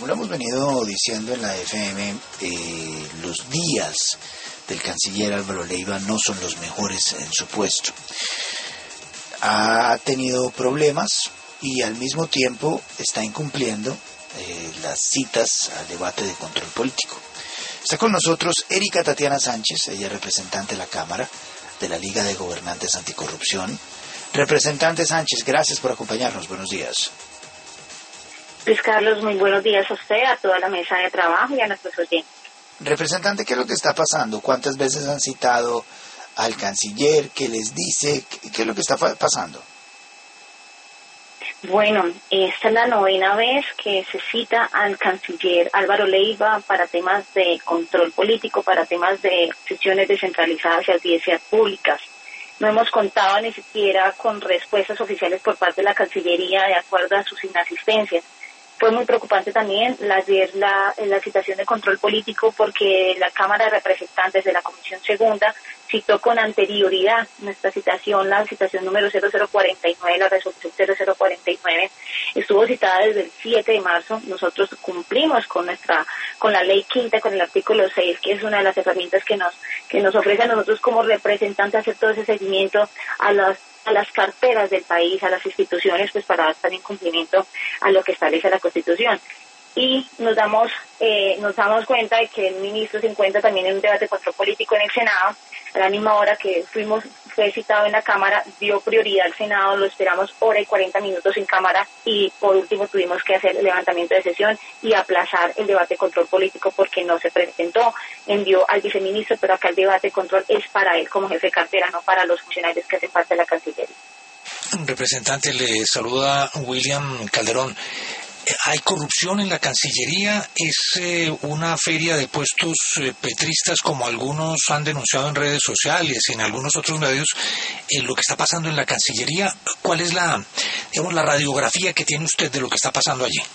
Como lo hemos venido diciendo en la FM, los días del canciller Álvaro Leiva no son los mejores en su puesto. Ha tenido problemas y al mismo tiempo está incumpliendo las citas al debate de control político. Está con nosotros Erika Tatiana Sánchez, ella es representante de la Cámara de la Liga de Gobernantes Anticorrupción. Representante Sánchez, gracias por acompañarnos. Buenos días. Luis Carlos, muy buenos días a usted, a toda la mesa de trabajo y a nuestros oyentes. Representante, ¿qué es lo que está pasando? ¿Cuántas veces han citado al canciller? ¿Qué les dice? ¿Qué es lo que está pasando? Bueno, esta es la 9ª vez que se cita al canciller Álvaro Leiva para temas de control político, para temas de sesiones descentralizadas y audiencias públicas. No hemos contado ni siquiera con respuestas oficiales por parte de la Cancillería de acuerdo a sus inasistencias. Fue muy preocupante también ayer la citación de control político porque la Cámara de Representantes de la Comisión Segunda citó con anterioridad nuestra citación, la citación número 0049, la resolución 0049, estuvo citada desde el 7 de marzo. Nosotros cumplimos con la ley quinta, con el artículo 6, que es una de las herramientas que nos ofrece a nosotros como representantes hacer todo ese seguimiento a las carteras del país, a las instituciones, pues para dar también cumplimiento a lo que establece la Constitución. Y nos damos cuenta de que el ministro se encuentra también en un debate de control político en el Senado. A la misma hora que fue citado en la Cámara, dio prioridad al Senado, lo esperamos hora y 40 minutos en Cámara y por último tuvimos que hacer el levantamiento de sesión y aplazar el debate de control político porque no se presentó. Envió al viceministro, pero acá el debate de control es para él como jefe de cartera, no para los funcionarios que hacen parte de la Cancillería. Representante, le saluda William Calderón. ¿Hay corrupción en la Cancillería? ¿Es una feria de puestos petristas como algunos han denunciado en redes sociales y en algunos otros medios? Lo que está pasando en la Cancillería, ¿cuál es la radiografía que tiene usted de lo que está pasando allí?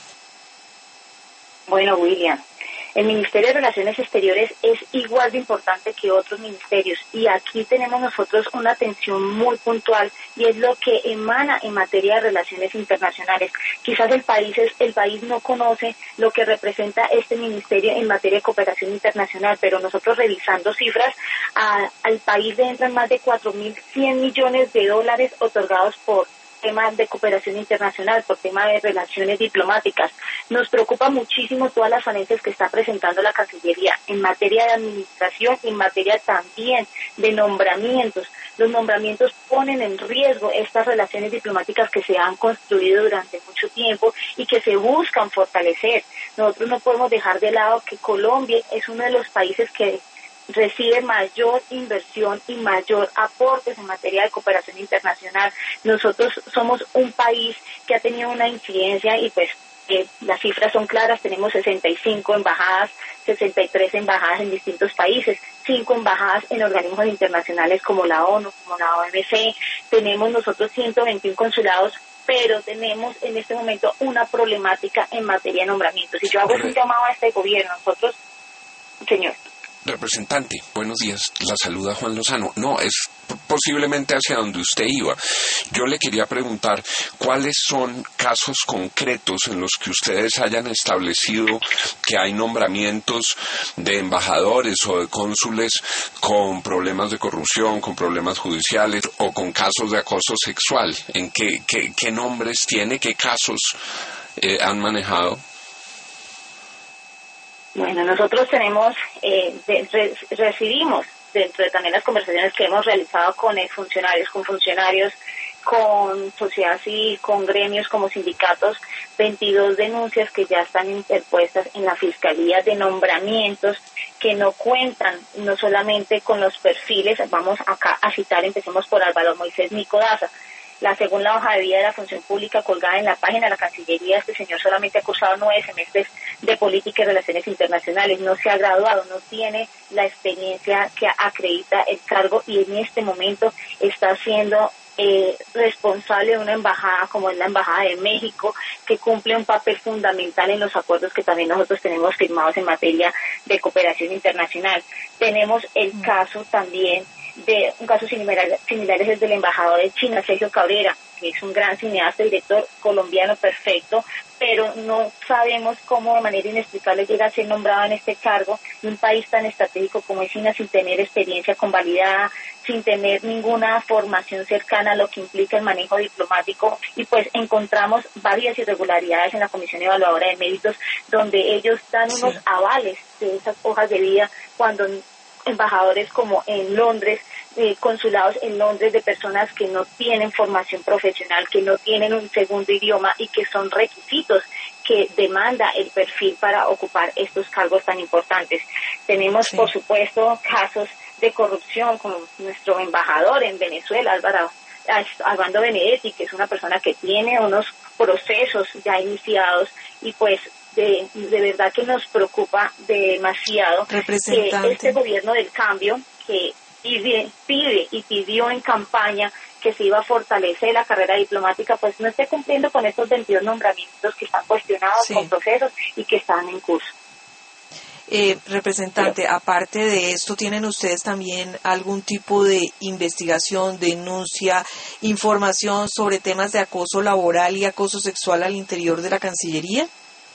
Bueno, William, el Ministerio de Relaciones Exteriores es igual de importante que otros ministerios y aquí tenemos nosotros una atención muy puntual y es lo que emana en materia de relaciones internacionales. Quizás el país no conoce lo que representa este ministerio en materia de cooperación internacional, pero nosotros revisando cifras, al país le entran más de 4.100 millones de dólares otorgados por tema de cooperación internacional, por tema de relaciones diplomáticas. Nos preocupa muchísimo todas las falencias que está presentando la Cancillería en materia de administración, en materia también de nombramientos. Los nombramientos ponen en riesgo estas relaciones diplomáticas que se han construido durante mucho tiempo y que se buscan fortalecer. Nosotros no podemos dejar de lado que Colombia es uno de los países que recibe mayor inversión y mayor aportes en materia de cooperación internacional. Nosotros somos un país que ha tenido una incidencia y pues las cifras son claras, tenemos 65 embajadas, 63 embajadas en distintos países, 5 embajadas en organismos internacionales como la ONU, como la OMC, tenemos nosotros 121 consulados, pero tenemos en este momento una problemática en materia de nombramientos. Y yo hago un llamado a este gobierno, nosotros, señor. Representante, buenos días, la saluda Juan Lozano. No, es posiblemente hacia donde usted iba. Yo le quería preguntar cuáles son casos concretos en los que ustedes hayan establecido que hay nombramientos de embajadores o de cónsules con problemas de corrupción, con problemas judiciales o con casos de acoso sexual. ¿En qué nombres tiene, qué casos han manejado? Bueno, nosotros tenemos, recibimos dentro de también las conversaciones que hemos realizado con funcionarios, con sociedad civil, con gremios como sindicatos, 22 denuncias que ya están interpuestas en la Fiscalía de nombramientos que no cuentan no solamente con los perfiles, vamos acá a citar, empecemos por Álvaro Moisés Nico Daza. Según la hoja de vida de la función pública colgada en la página de la Cancillería, este señor solamente ha cursado 9 semestres de política y relaciones internacionales, no se ha graduado, no tiene la experiencia que acredita el cargo y en este momento está siendo responsable de una embajada como es la Embajada de México, que cumple un papel fundamental en los acuerdos que también nosotros tenemos firmados en materia de cooperación internacional. Tenemos el caso también de un caso similar es el del embajador de China, Sergio Cabrera, que es un gran cineasta, director colombiano perfecto, pero no sabemos cómo de manera inexplicable llega a ser nombrado en este cargo en un país tan estratégico como es China, sin tener experiencia convalidada, sin tener ninguna formación cercana a lo que implica el manejo diplomático, y pues encontramos varias irregularidades en la Comisión Evaluadora de Méritos, donde ellos dan unos avales de esas hojas de vida cuando embajadores como en Londres, consulados en Londres de personas que no tienen formación profesional, que no tienen un segundo idioma y que son requisitos que demanda el perfil para ocupar estos cargos tan importantes. Tenemos, por supuesto, casos de corrupción como nuestro embajador en Venezuela, Armando Benedetti, que es una persona que tiene unos procesos ya iniciados y pues de verdad que nos preocupa demasiado que este gobierno del cambio, que pide y pidió en campaña que se iba a fortalecer la carrera diplomática, pues no esté cumpliendo con estos 22 nombramientos que están cuestionados con procesos y que están en curso. Representante, aparte de esto, ¿tienen ustedes también algún tipo de investigación, denuncia, información sobre temas de acoso laboral y acoso sexual al interior de la Cancillería?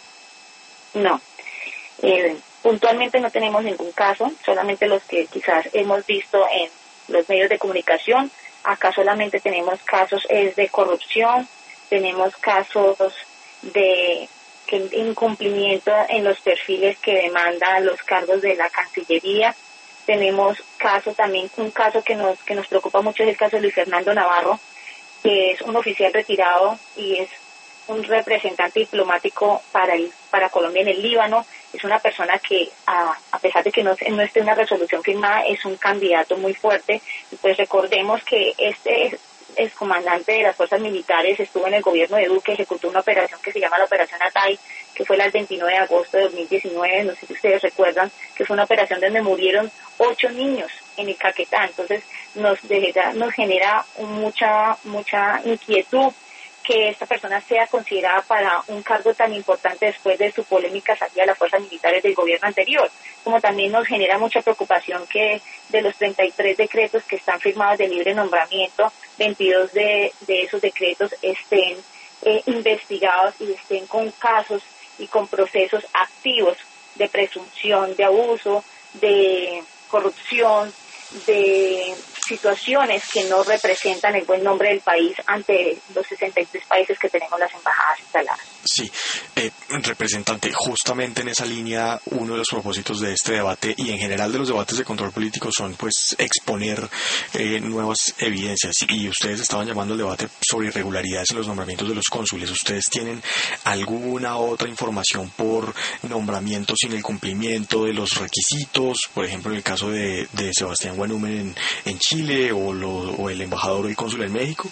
No. Puntualmente no tenemos ningún caso, solamente los que quizás hemos visto en los medios de comunicación. Acá solamente tenemos casos de corrupción, tenemos casos de incumplimiento en los perfiles que demandan los cargos de la Cancillería. Tenemos un caso que nos preocupa mucho, es el caso de Luis Fernando Navarro, que es un oficial retirado y es un representante diplomático para Colombia en el Líbano. Es una persona que, a pesar de que no esté una resolución firmada, es un candidato muy fuerte. Y pues recordemos que este excomandante de las fuerzas militares estuvo en el gobierno de Duque, ejecutó una operación que se llama la Operación Atay, que fue el 29 de agosto de 2019, no sé si ustedes recuerdan, que fue una operación donde murieron 8 niños en el Caquetá. Entonces nos genera mucha inquietud que esta persona sea considerada para un cargo tan importante después de su polémica salida de las fuerzas militares del gobierno anterior. Como también nos genera mucha preocupación que de los 33 decretos que están firmados de libre nombramiento, 22 de esos decretos estén investigados y estén con casos y con procesos activos de presunción de abuso, de corrupción, de situaciones que no representan el buen nombre del país ante los 63 países que tenemos las embajadas instaladas. Sí, representante, justamente en esa línea, uno de los propósitos de este debate y en general de los debates de control político son pues exponer nuevas evidencias, y ustedes estaban llamando el debate sobre irregularidades en los nombramientos de los cónsules. ¿Ustedes tienen alguna otra información por nombramiento sin el cumplimiento de los requisitos? Por ejemplo, en el caso de Sebastián Guanúmen en Chile o el embajador o el cónsul en México.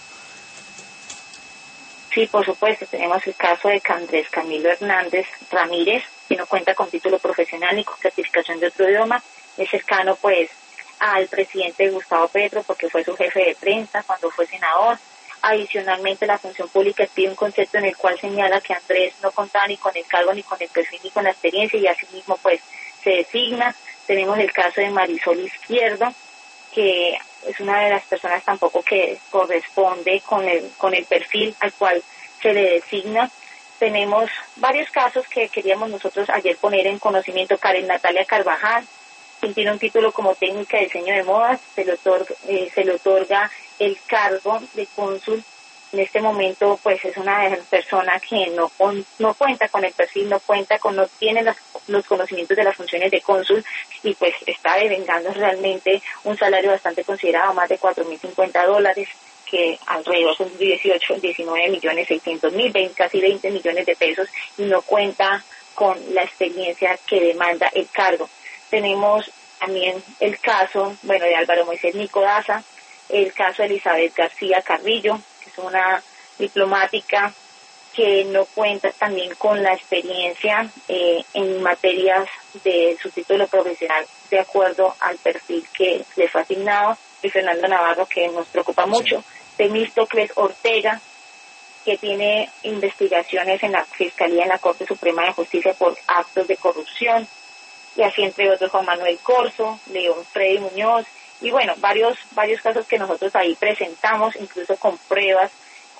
Sí, por supuesto, tenemos el caso de Andrés Camilo Hernández Ramírez, que no cuenta con título profesional ni con certificación de otro idioma, es cercano pues al presidente Gustavo Petro porque fue su jefe de prensa cuando fue senador. Adicionalmente, la función pública pide un concepto en el cual señala que Andrés no contaba ni con el cargo, ni con el perfil, ni con la experiencia, y asimismo pues se designa. Tenemos el caso de Marisol Izquierdo, que es una de las personas tampoco que corresponde con el perfil al cual se le designa. Tenemos varios casos que queríamos nosotros ayer poner en conocimiento. Karen Natalia Carvajal, quien tiene un título como técnica de diseño de modas, se le otorga el cargo de cónsul. En este momento pues es una persona que no cuenta con el perfil, no tiene los conocimientos de las funciones de cónsul, y pues está devengando realmente un salario bastante considerado, más de $4.050, que alrededor son 19.600.000, casi 20 millones de pesos, y no cuenta con la experiencia que demanda el cargo. Tenemos también el caso, de Álvaro Moisés Nicodaza, el caso de Elizabeth García Carrillo, que es una diplomática que no cuenta también con la experiencia en materias de su título profesional de acuerdo al perfil que le fue asignado. Y Fernando Navarro, que nos preocupa mucho. Temístocles Ortega, que tiene investigaciones en la Fiscalía, en la Corte Suprema de Justicia por actos de corrupción, y así entre otros Juan Manuel Corso, León Freddy Muñoz, y varios casos que nosotros ahí presentamos, incluso con pruebas,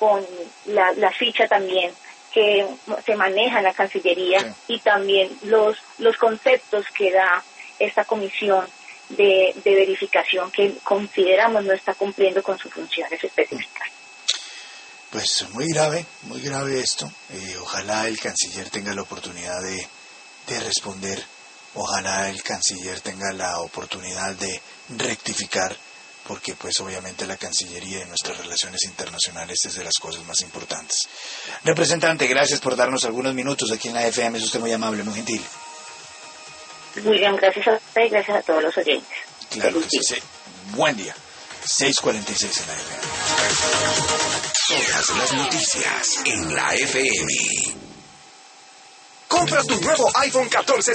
con la ficha también que se maneja en la Cancillería y también los conceptos que da esta comisión de verificación que consideramos no está cumpliendo con sus funciones específicas. Pues muy grave esto. Ojalá el canciller tenga la oportunidad de responder. Ojalá el canciller tenga la oportunidad de rectificar, porque pues obviamente la Cancillería y nuestras relaciones internacionales es de las cosas más importantes. Representante, gracias por darnos algunos minutos aquí en la FM, es usted muy amable, muy gentil. William, gracias a usted y gracias a todos los oyentes. Claro que sí. Buen día. 6:46 en la FM. Todas las noticias en la FM. Compra tu nuevo iPhone 14